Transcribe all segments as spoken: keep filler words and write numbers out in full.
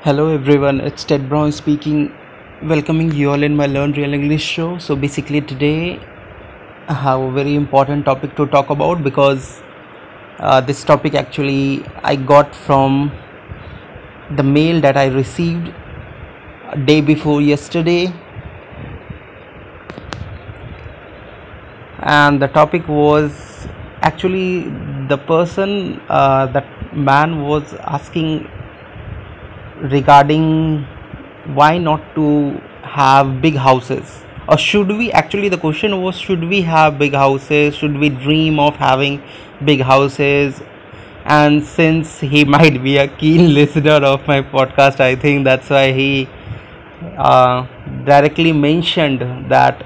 Hello everyone, it's Ted Brown speaking, welcoming you all in my Learn Real English show. So basically today I have a very important topic to talk about because uh, this topic actually I got from the mail that I received a day before yesterday, and the topic was actually the person uh, that man was asking regarding why not to have big houses, or should we actually the question was, should we have big houses, should we dream of having big houses? And since he might be a keen listener of my podcast, I think that's why he uh, directly mentioned that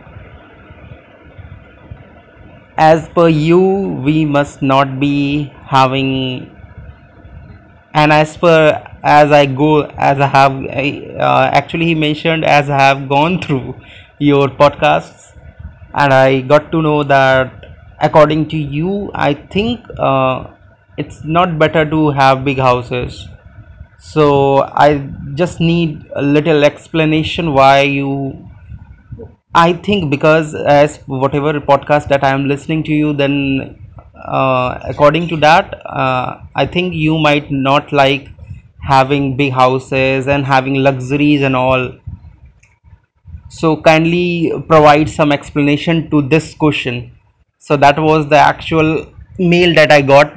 as per you we must not be having, and as per as I go as I have I, uh, actually he mentioned as I have gone through your podcasts, and I got to know that according to you I think uh, it's not better to have big houses. So I just need a little explanation why you, I think, because as whatever podcast that I am listening to you, then uh, according to that, uh, I think you might not like having big houses and having luxuries and all. So kindly provide some explanation to this question. So that was the actual mail that I got.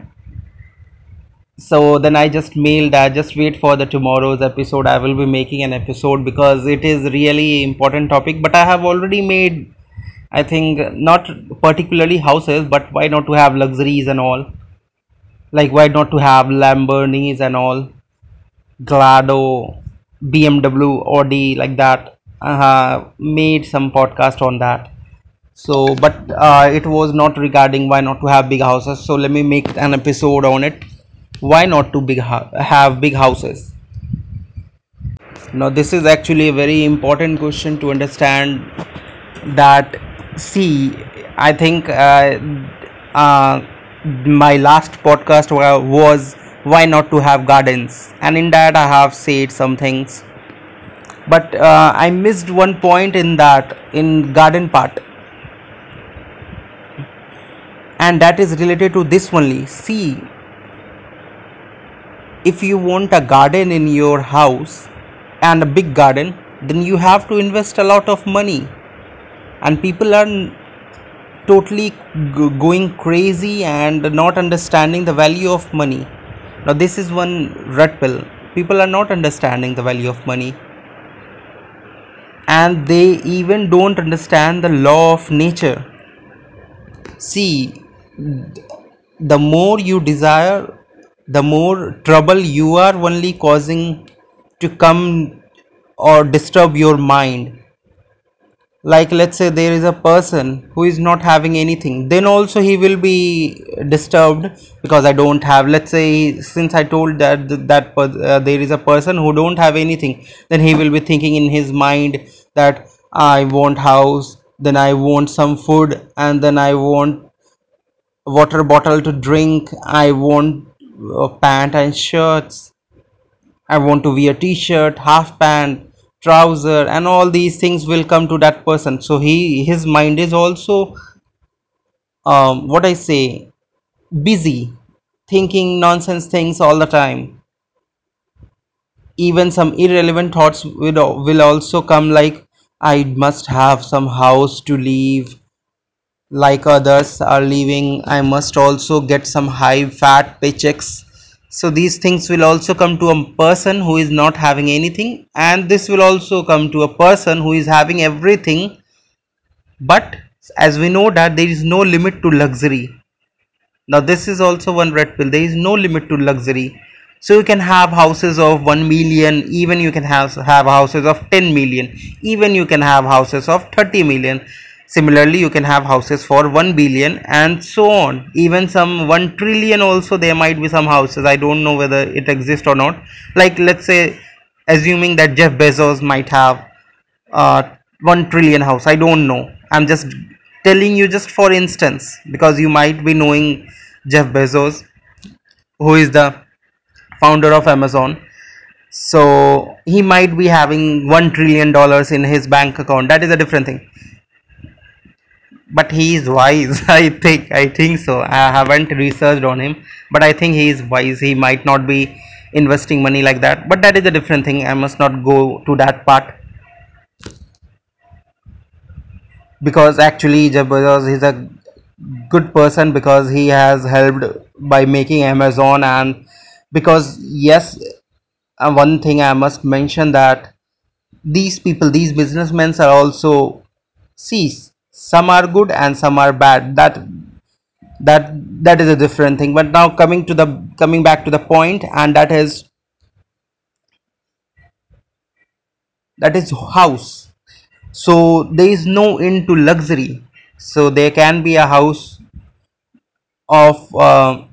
So then I just mailed, I just wait for the tomorrow's episode. I will be making an episode because it is really important topic. But I have already made, I think, not particularly houses, but why not to have luxuries and all? Like why not to have Lamborghinis and all, Glado, B M W, Audi, like that. I have made some podcast on that. So, but uh, it was not regarding why not to have big houses. So let me make an episode on it. Why not to big ha- have big houses? Now, this is actually a very important question to understand. That, see, I think uh, uh, my last podcast was why not to have gardens, and in that I have said some things, but uh, I missed one point in that, in garden part, and that is related to this only. See, if you want a garden in your house and a big garden, then you have to invest a lot of money, and people are totally g- going crazy and not understanding the value of money. Now, this is one red pill. People are not understanding the value of money, and they even don't understand the law of nature. See, the more you desire, the more trouble you are only causing to come or disturb your mind. Like, let's say there is a person who is not having anything, then also he will be disturbed because I don't have, let's say, since I told that that uh, there is a person who don't have anything, then he will be thinking in his mind that I want house, then I want some food, and then I want water bottle to drink, I want uh, pant and shirts, I want to wear t-shirt, half pant, trouser, and all these things will come to that person. So he, his mind is also, um, what I say, busy, thinking nonsense things all the time. Even some irrelevant thoughts will, will also come, like I must have some house to live like others are living. I must also get some high fat paychecks. So these things will also come to a person who is not having anything, and this will also come to a person who is having everything. But as we know that there is no limit to luxury. Now this is also one red pill. There is no limit to luxury. So you can have houses of one million, even you can have have houses of ten million, even you can have houses of thirty million. Similarly, you can have houses for one billion and so on. Even some one trillion also there might be some houses. I don't know whether it exists or not. Like, let's say, assuming that Jeff Bezos might have uh, one trillion house, I don't know, I'm just telling you just for instance, because you might be knowing Jeff Bezos, who is the founder of Amazon. So he might be having one trillion dollars in his bank account. That is a different thing. But he is wise. I think. I think so. I haven't researched on him, but I think he is wise. He might not be investing money like that. But that is a different thing. I must not go to that part, because actually Jeff Bezos is a good person, because he has helped by making Amazon. And because yes, uh, one thing I must mention, that these people, these businessmen are also, see, some are good and some are bad. That that that is a different thing. But now coming to the coming back to the point, and that is that is house. So there is no end to luxury. So there can be a house of uh,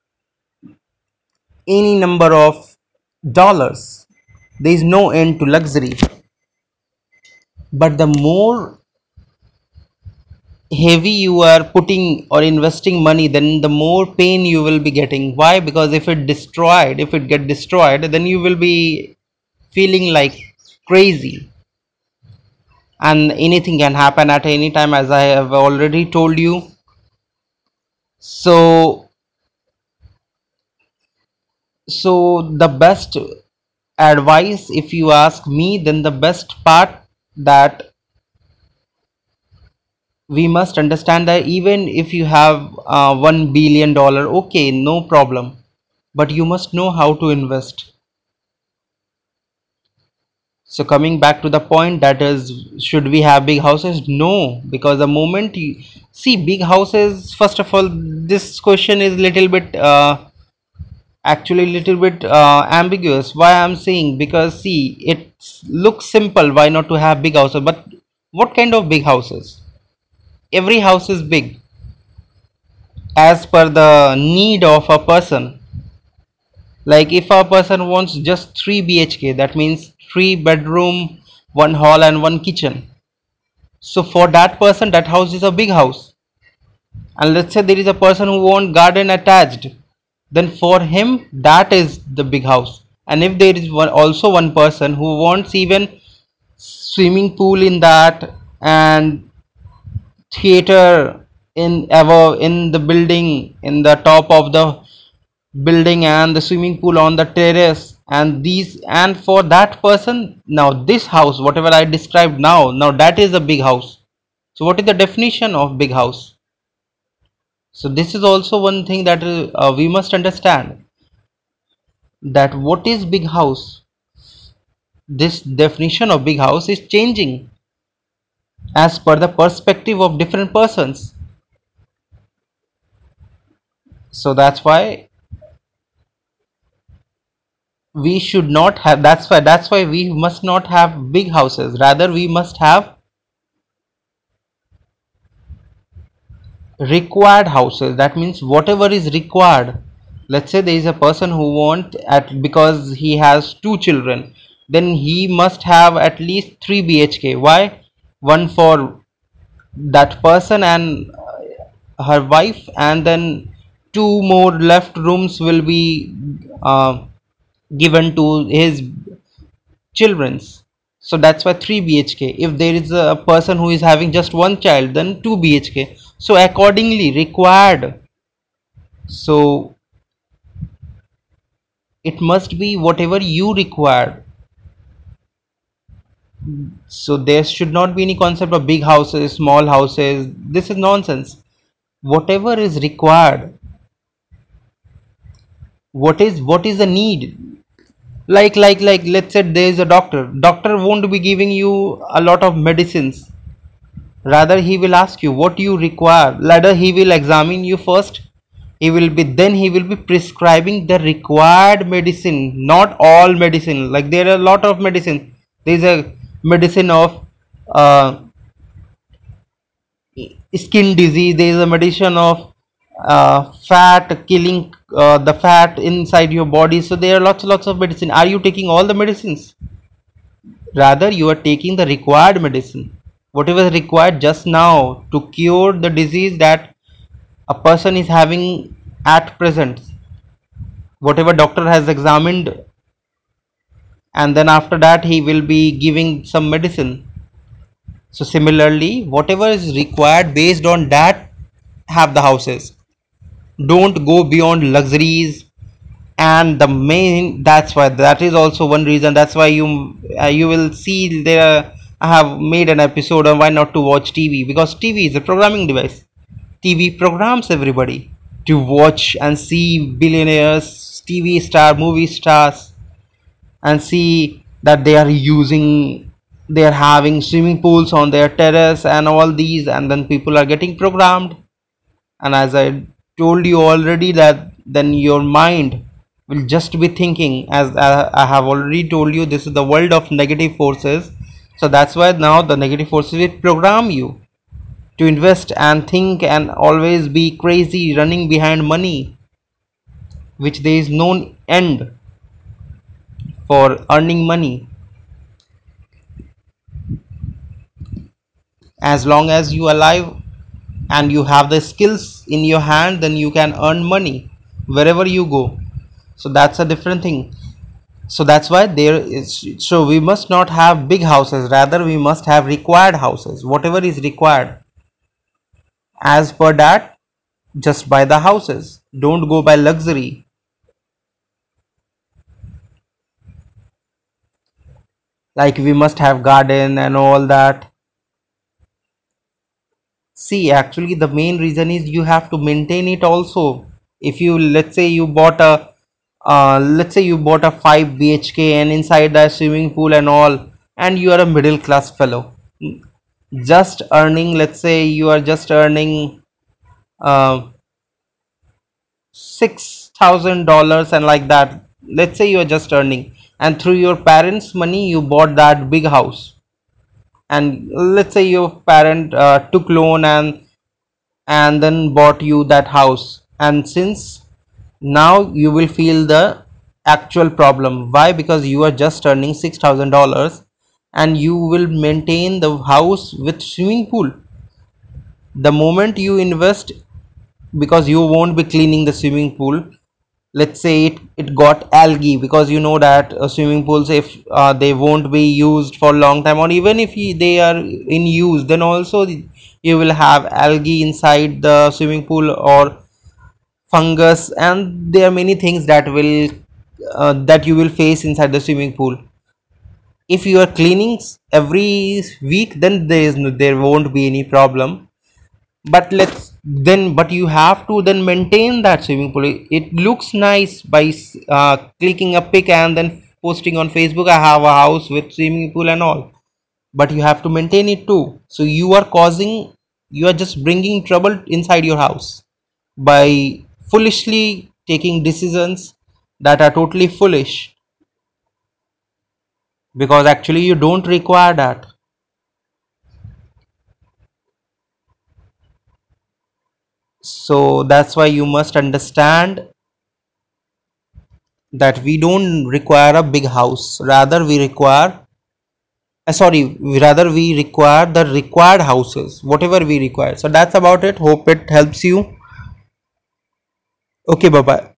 any number of dollars. There is no end to luxury. But the more heavy you are putting or investing money, then the more pain you will be getting. Why? Because if it destroyed, if it get destroyed, then you will be feeling like crazy, and anything can happen at any time, as I have already told you. So so the best advice, if you ask me, then the best part, that we must understand that even if you have uh, one billion dollar, okay, no problem, but you must know how to invest. So coming back to the point, that is, should we have big houses? No, because the moment you see big houses, first of all, this question is little bit uh, actually little bit uh, ambiguous. Why I'm saying? Because see, it looks simple, why not to have big houses? But what kind of big houses? Every house is big as per the need of a person. Like if a person wants just three B H K, that means three bedroom, one hall and one kitchen. So for that person, that house is a big house. And let's say there is a person who wants garden attached, then for him that is the big house. And if there is one, also one person who wants even swimming pool in that, and theater in ever in the building, in the top of the building, and the swimming pool on the terrace, and these, and for that person, now this house whatever I described now, now that is a big house. So what is the definition of big house? So this is also one thing that uh, we must understand, that what is big house. This definition of big house is changing as per the perspective of different persons. So that's why we should not have, that's why that's why we must not have big houses, rather we must have required houses. That means whatever is required. Let's say there is a person who want at, because he has two children, then he must have at least three B H K. Why? One for that person and her wife, and then two more left rooms will be uh, given to his children's. So that's why three B H K. If there is a person who is having just one child, then two B H K. So accordingly required. So it must be whatever you require. So there should not be any concept of big houses, small houses. This is nonsense. Whatever is required, what is what is the need? Like like like let's say there is a doctor. Doctor won't be giving you a lot of medicines. Rather, he will ask you what you require. Rather, he will examine you first. He will be then he will be prescribing the required medicine, not all medicine. Like there are a lot of medicine. There is a medicine of uh, skin disease. There is a medicine of uh, fat, killing uh, the fat inside your body. So there are lots lots of medicine. Are you taking all the medicines? Rather, you are taking the required medicine, whatever is required just now to cure the disease that a person is having at present. Whatever doctor has examined and then after that he will be giving some medicine. So similarly, whatever is required based on that, have the houses. Don't go beyond luxuries. And the main, that's why, that is also one reason, that's why you uh, you will see there, I have made an episode on why not to watch T V, because T V is a programming device. T V programs everybody to watch and see billionaires, T V star, movie stars, and see that they are using, they are having swimming pools on their terrace and all these, and then people are getting programmed. And as I told you already, that then your mind will just be thinking, as I, I have already told you, this is the world of negative forces. So that's why now the negative forces will program you to invest and think and always be crazy running behind money, which there is no end for earning money. As long as you are alive and you have the skills in your hand, then you can earn money wherever you go. So that's a different thing. So that's why there is, so we must not have big houses, rather we must have required houses, whatever is required. As per that, just buy the houses, don't go by luxury. Like we must have garden and all that. See, actually the main reason is you have to maintain it also. If you, let's say you bought a uh, let's say you bought a five bhk and inside the swimming pool and all, and you are a middle class fellow, just earning, let's say you are just earning uh, six thousand dollars and like that, let's say you are just earning, and through your parents money you bought that big house. And let's say your parent uh, took loan and and then bought you that house, and since now you will feel the actual problem. Why? Because you are just earning six thousand dollars and you will maintain the house with swimming pool. The moment you invest, because you won't be cleaning the swimming pool, let's say it, it got algae, because you know that uh, swimming pools, if uh, they won't be used for a long time, or even if they are in use, then also you will have algae inside the swimming pool, or fungus, and there are many things that will uh, that you will face inside the swimming pool. If you are cleaning every week, then there is no, there won't be any problem. But let's then but you have to then maintain that swimming pool. It looks nice by uh, clicking a pic and then posting on Facebook, I have a house with swimming pool and all, but you have to maintain it too. So you are causing, you are just bringing trouble inside your house by foolishly taking decisions that are totally foolish, because actually you don't require that. So that's why you must understand that we don't require a big house, rather we require uh, sorry rather we require the required houses, whatever we require. So that's about it, hope it helps you. Okay, bye bye.